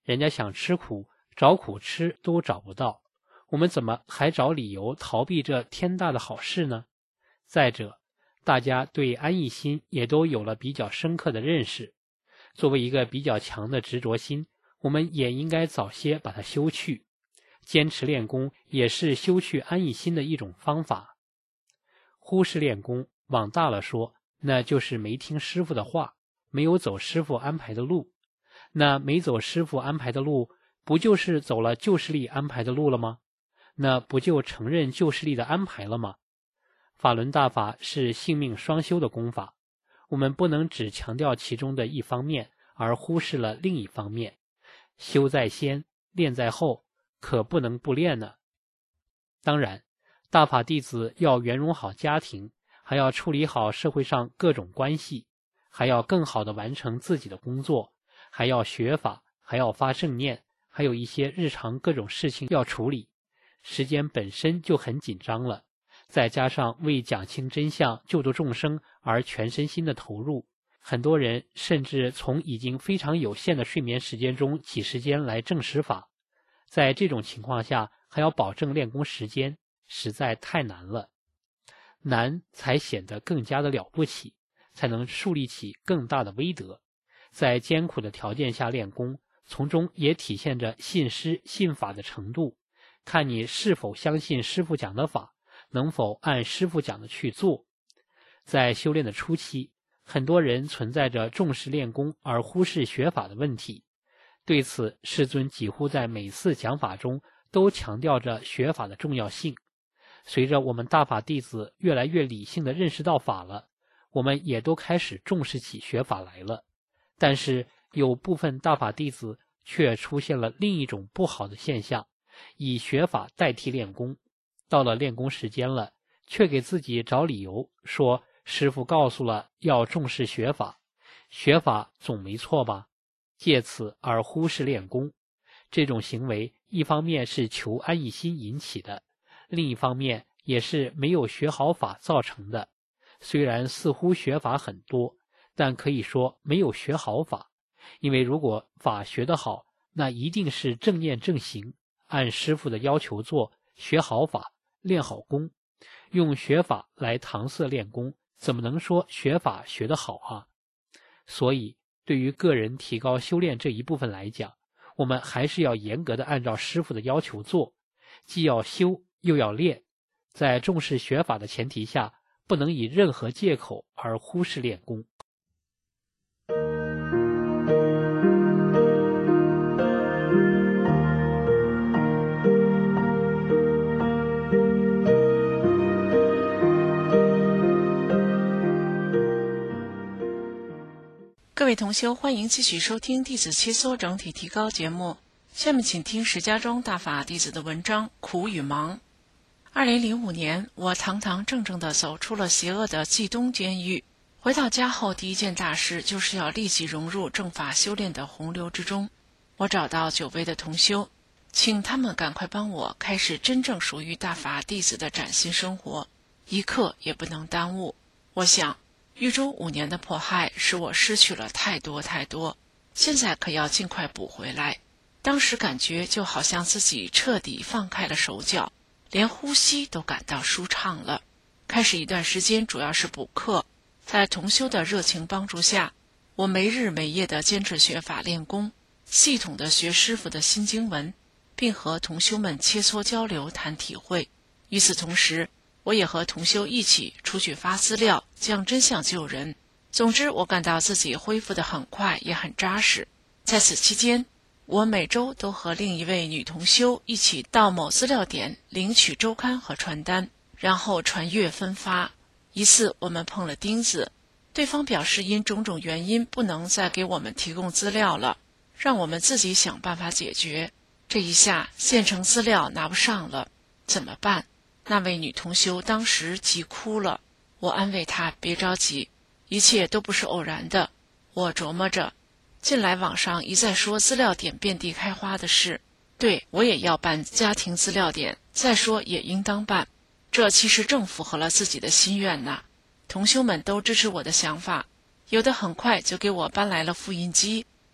Speaker 7: 人家想吃苦，找苦吃都找不到，我们怎么还找理由逃避这天大的好事呢？再者，大家对安逸心也都有了比较深刻的认识，作为一个比较强的执着心，我们也应该早些把它修去。坚持练功也是修去安逸心的一种方法。忽视练功，往大了说，那就是没听师傅的话，没有走师傅安排的路。那没走师傅安排的路，不就是走了旧势力安排的路了吗？那不就承认旧势力的安排了吗？法轮大法是性命双修的功法，我们不能只强调其中的一方面，而忽视了另一方面。修在先，练在后，可不能不练呢。当然，大法弟子要圆融好家庭，还要处理好社会上各种关系，还要更好地完成自己的工作，还要学法，还要发正念，还有一些日常各种事情要处理，时间本身就很紧张了，再加上为讲清真相、救度众生而全身心的投入，很多人甚至从已经非常有限的睡眠时间中挤时间来证实法，在这种情况下还要保证练功时间，实在太难了。难才显得更加的了不起，才能树立起更大的威德。在艰苦的条件下练功，从中也体现着信师信法的程度，看你是否相信师父讲的法，能否按师父讲的去做。在修炼的初期，很多人存在着重视练功而忽视学法的问题，对此世尊几乎在每次讲法中都强调着学法的重要性。随着我们大法弟子越来越理性地认识到法了，我们也都开始重视起学法来了。但是有部分大法弟子却出现了另一种不好的现象，以学法代替练功，到了练功时间了，却给自己找理由，说师父告诉了要重视学法，学法总没错吧，借此而忽视练功。这种行为一方面是求安逸心引起的，另一方面也是没有学好法造成的。虽然似乎学法很多，但可以说没有学好法，因为如果法学得好，那一定是正念正行，按师父的要求做，学好法，练好功。用学法来搪塞练功，怎么能说学法学得好啊？所以对于个人提高修炼这一部分来讲，我们还是要严格的按照师父的要求做，既要修又要练，在重视学法的前提下，不能以任何借口而忽视练功。
Speaker 8: 各位同修，欢迎继续收听弟子切磋整体提高节目。下面请听石家庄大法弟子的文章《苦与忙》。二零零五年，我堂堂正正地走出了邪恶的冀东监狱。回到家后，第一件大事就是要立即融入正法修炼的洪流之中。我找到久违的同修，请他们赶快帮我开始真正属于大法弟子的崭新生活，一刻也不能耽误。我想，狱中五年的迫害使我失去了太多太多，现在可要尽快补回来。当时感觉就好像自己彻底放开了手脚，连呼吸都感到舒畅了。开始一段时间主要是补课，在同修的热情帮助下，我没日没夜地坚持学法练功，系统地学师父的新经文，并和同修们切磋交流谈体会。与此同时，我也和同修一起出去发资料，讲真相救人。总之，我感到自己恢复得很快，也很扎实。在此期间，我每周都和另一位女同修一起到某资料点领取周刊和传单，然后传阅分发。一次我们碰了钉子，对方表示因种种原因不能再给我们提供资料了，让我们自己想办法解决。这一下现成资料拿不上了，怎么办？那位女同修当时急哭了，我安慰她别着急，一切都不是偶然的。我琢磨着，近来网上一再说资料点遍地开花的事，对，我也要办家庭资料点，再说也应当办，这其实正符合了自己的心愿呐。同修们都支持我的想法，有的很快就给我搬来了复印机，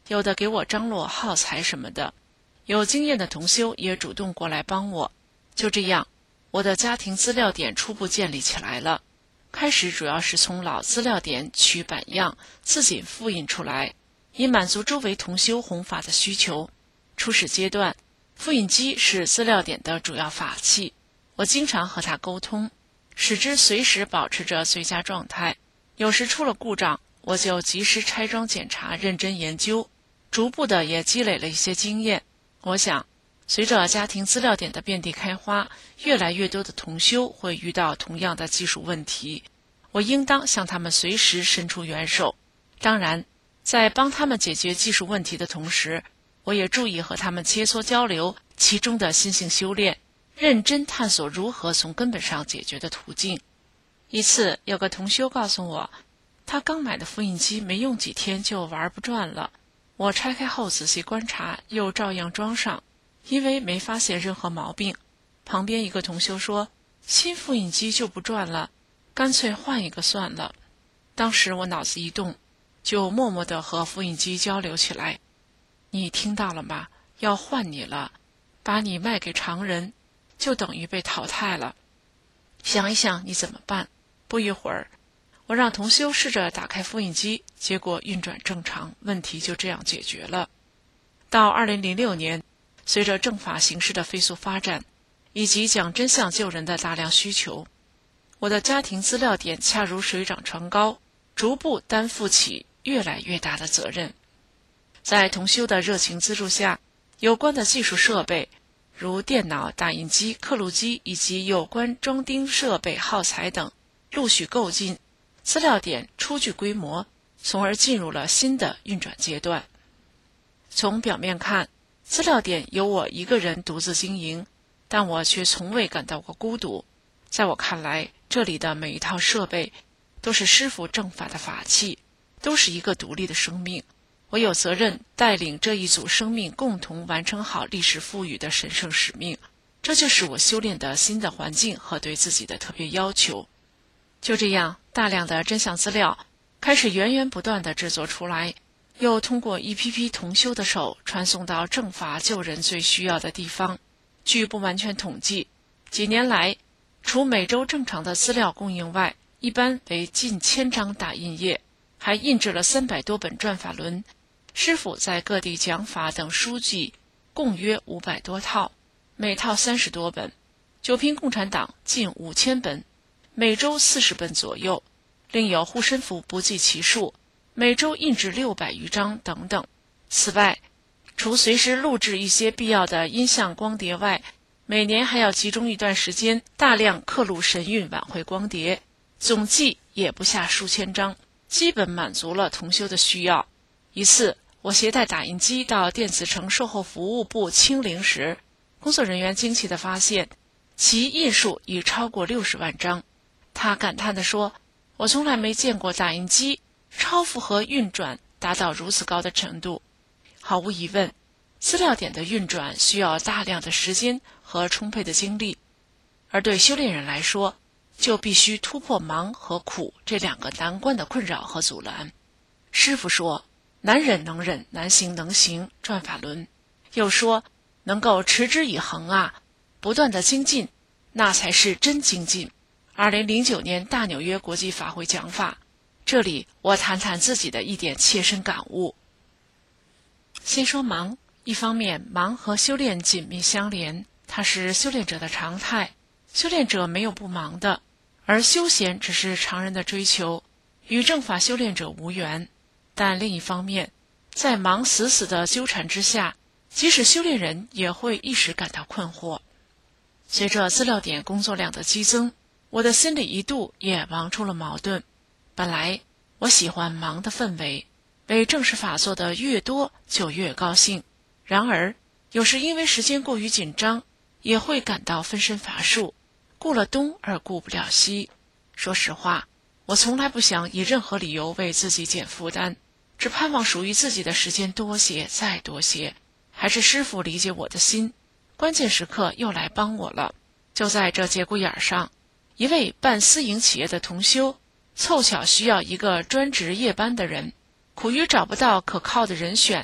Speaker 8: 有的给我张罗耗材什么的，有经验的同修也主动过来帮我。就这样，我的家庭资料点初步建立起来了。开始主要是从老资料点取版样，自己复印出来，以满足周围同修弘法的需求。初始阶段，复印机是资料点的主要法器，我经常和它沟通，使之随时保持着最佳状态。有时出了故障，我就及时拆装检查，认真研究，逐步的也积累了一些经验。我想，随着家庭资料点的遍地开花，越来越多的同修会遇到同样的技术问题，我应当向他们随时伸出援手。当然，在帮他们解决技术问题的同时，我也注意和他们切磋交流其中的心性修炼，认真探索如何从根本上解决的途径。一次，有个同修告诉我，他刚买的复印机没用几天就玩不转了。我拆开后仔细观察，又照样装上，因为没发现任何毛病。旁边一个同修说，新复印机就不转了，干脆换一个算了。当时我脑子一动，就默默地和复印机交流起来。你听到了吗？要换你了，把你卖给常人，就等于被淘汰了。想一想你怎么办？不一会儿，我让同修试着打开复印机，结果运转正常，问题就这样解决了。到二零零六年，随着正法形势的飞速发展，以及讲真相救人的大量需求，我的家庭资料点恰如水涨船高，逐步担负起越来越大的责任。在同修的热情资助下，有关的技术设备如电脑、打印机、刻录机以及有关装订设备耗材等陆续购进，资料点初具规模，从而进入了新的运转阶段。从表面看，资料点由我一个人独自经营，但我却从未感到过孤独。在我看来，这里的每一套设备都是师父正法的法器，都是一个独立的生命。我有责任带领这一组生命共同完成好历史赋予的神圣使命，这就是我修炼的新的环境和对自己的特别要求。就这样，大量的真相资料开始源源不断地制作出来，又通过一批批同修的手传送到正法救人最需要的地方。据不完全统计，几年来，除每周正常的资料供应外，一般为近千张打印页，还印制了三百多本转法轮。师父在各地讲法等书籍共约五百多套，每套三十多本。九品共产党近五千本，每周四十本左右。另有护身符不计其数，每周印制六百余张等等。此外，除随时录制一些必要的音像光碟外，每年还要集中一段时间大量刻录神韵晚会光碟，总计也不下数千张，基本满足了同修的需要。一次，我携带打印机到电子城售后服务部清零时，工作人员惊奇地发现，其印数已超过六十万张。他感叹地说，我从来没见过打印机超负荷运转达到如此高的程度。毫无疑问，资料点的运转需要大量的时间和充沛的精力，而对修炼人来说，就必须突破忙和苦这两个难关的困扰和阻拦。师父说，难忍能忍，难行能行，转法轮。又说，能够持之以恒啊，不断的精进，那才是真精进。二零零九年大纽约国际法会讲法，这里我谈谈自己的一点切身感悟。先说忙，一方面忙和修炼紧密相连，它是修炼者的常态，修炼者没有不忙的，而休闲只是常人的追求，与正法修炼者无缘。但另一方面，在忙死死的纠缠之下，即使修炼人也会一时感到困惑。随着资料点工作量的激增，我的心里一度也忙出了矛盾。本来我喜欢忙的氛围，为正式法做的越多就越高兴，然而有时因为时间过于紧张，也会感到分身乏术，顾了东而顾不了西。说实话，我从来不想以任何理由为自己减负担，只盼望属于自己的时间多些再多些。还是师父理解我的心，关键时刻又来帮我了。就在这节骨眼上，一位办私营企业的同修凑巧需要一个专职夜班的人，苦于找不到可靠的人选，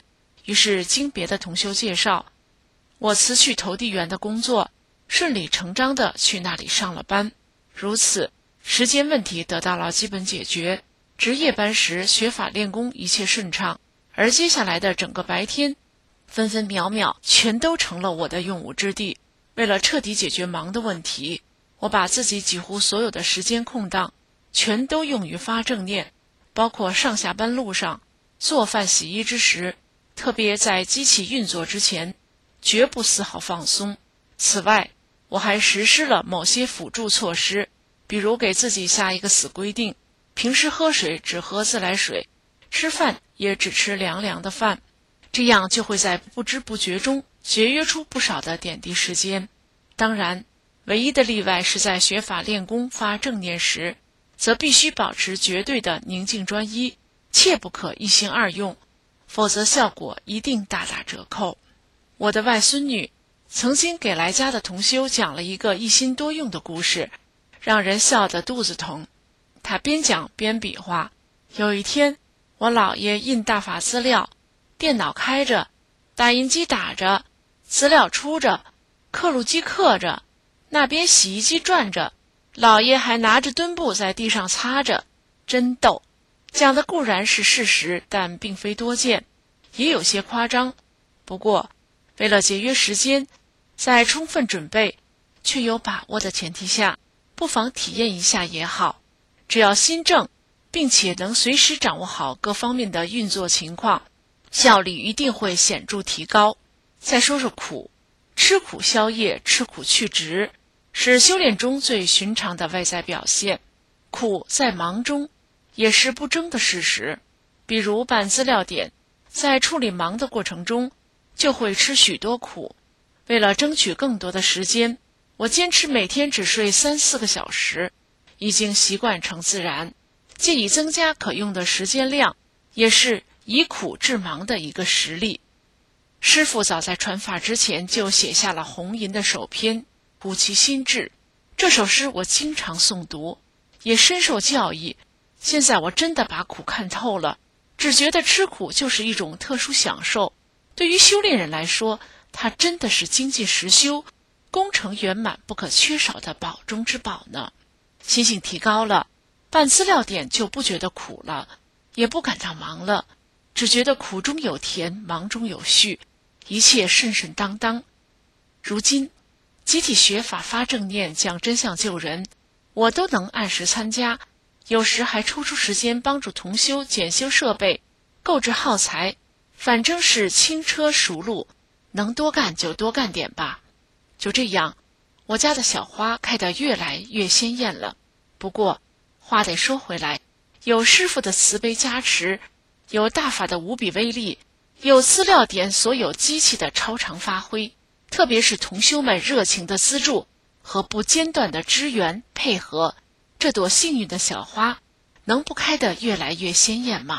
Speaker 8: 于是经别的同修介绍，我辞去投递员的工作，顺理成章地去那里上了班。如此，时间问题得到了基本解决，值夜班时学法练功一切顺畅，而接下来的整个白天，分分秒秒全都成了我的用武之地。为了彻底解决忙的问题，我把自己几乎所有的时间空档全都用于发正念，包括上下班路上、做饭洗衣之时，特别在机器运作之前，绝不丝毫放松。此外，我还实施了某些辅助措施，比如给自己下一个死规定，平时喝水只喝自来水，吃饭也只吃凉凉的饭，这样就会在不知不觉中节约出不少的点滴时间。当然，唯一的例外是在学法练功发正念时，则必须保持绝对的宁静专一，切不可一心二用，否则效果一定大打折扣。我的外孙女曾经给来家的同修讲了一个一心多用的故事，让人笑得肚子疼。她边讲边比划，有一天，我姥爷印大法资料，电脑开着，打印机打着，资料出着，刻录机刻着，那边洗衣机转着，姥爷还拿着墩布在地上擦着，真逗。讲的固然是事实，但并非多见，也有些夸张。不过，为了节约时间，在充分准备却有把握的前提下，不妨体验一下也好。只要心正，并且能随时掌握好各方面的运作情况，效率一定会显著提高。再说说苦，吃苦消业，吃苦去执，是修炼中最寻常的外在表现。苦在忙中也是不争的事实，比如办资料点，在处理忙的过程中就会吃许多苦。为了争取更多的时间，我坚持每天只睡三四个小时，已经习惯成自然。借以增加可用的时间量，也是以苦制忙的一个实例。师父早在传法之前就写下了红吟的首篇《苦其心志》，这首诗我经常诵读，也深受教益。现在我真的把苦看透了，只觉得吃苦就是一种特殊享受。对于修炼人来说，它真的是精进实修、功成圆满不可缺少的宝中之宝呢。心性提高了，办资料点就不觉得苦了，也不感到忙了，只觉得苦中有甜，忙中有序，一切顺顺当当。如今集体学法发正念讲真相救人，我都能按时参加，有时还抽出时间帮助同修检修设备、购置耗材，反正是轻车熟路，能多干就多干点吧。就这样，我家的小花开得越来越鲜艳了。不过话得说回来，有师父的慈悲加持，有大法的无比威力，有资料点所有机器的超常发挥，特别是同修们热情的资助和不间断的支援配合，这朵幸运的小花能不开得越来越鲜艳吗？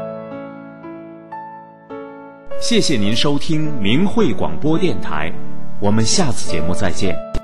Speaker 9: 谢谢您收听明慧广播电台， 我们下次节目再见。